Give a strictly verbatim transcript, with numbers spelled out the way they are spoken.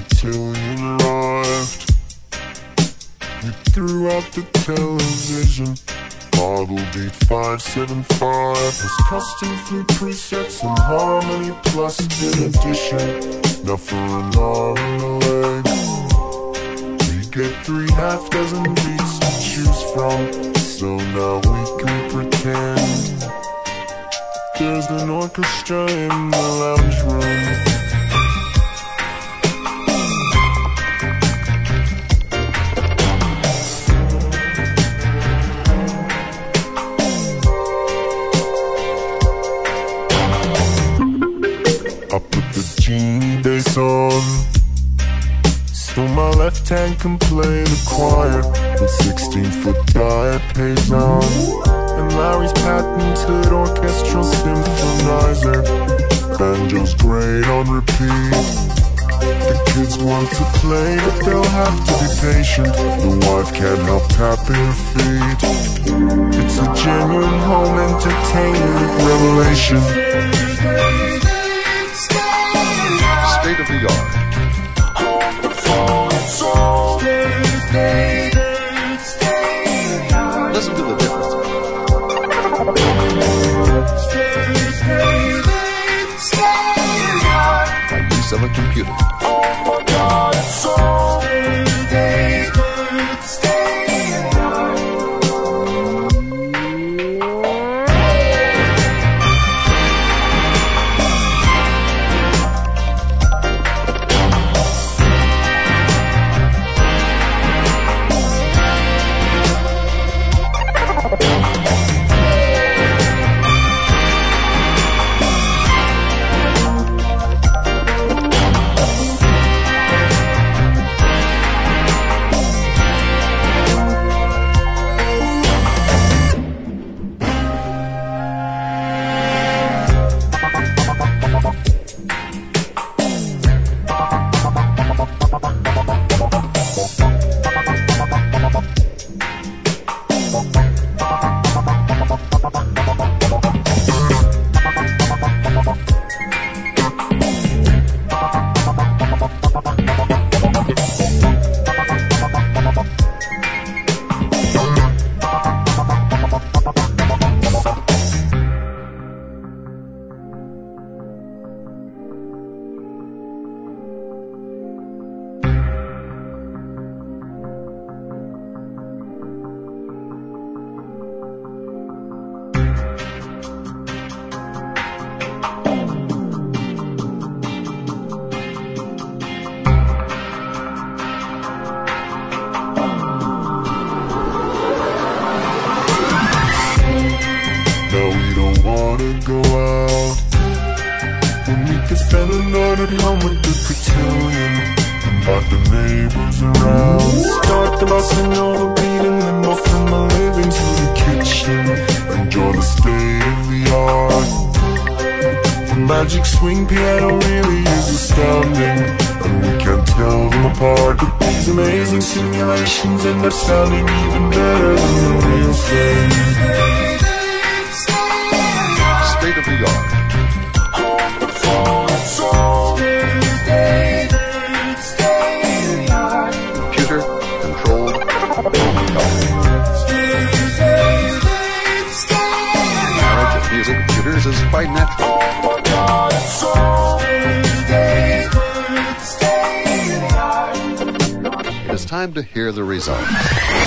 cotillion arrived. We threw out the television. Model D five seven five has custom flute presets and harmony plus in addition. Now for an arm and a leg, we get three half dozen beats to choose from. So now we can pretend there's an orchestra in the lounge room. I put the Genie bass on, so my left hand can play the choir with sixteen foot diapase on, and Larry's patented orchestral symphonizer. Banjo's great on repeat. The kids want to play, but they'll have to be patient. The wife can't help tapping her feet. It's a genuine home entertainment revelation. State of the art. Listen to the difference. By use of a computer. Go out when we could spend the night at home with the cotillion, invite the neighbors around, start the bus and all the beat, and then go from the living to the kitchen, enjoy the state of the art. The magic swing piano really is astounding, and we can't tell them apart, but these amazing simulations end up sounding even better than the real thing. State of the art. Computer controlled. Marriage of music computers is quite natural. It is time to hear the results.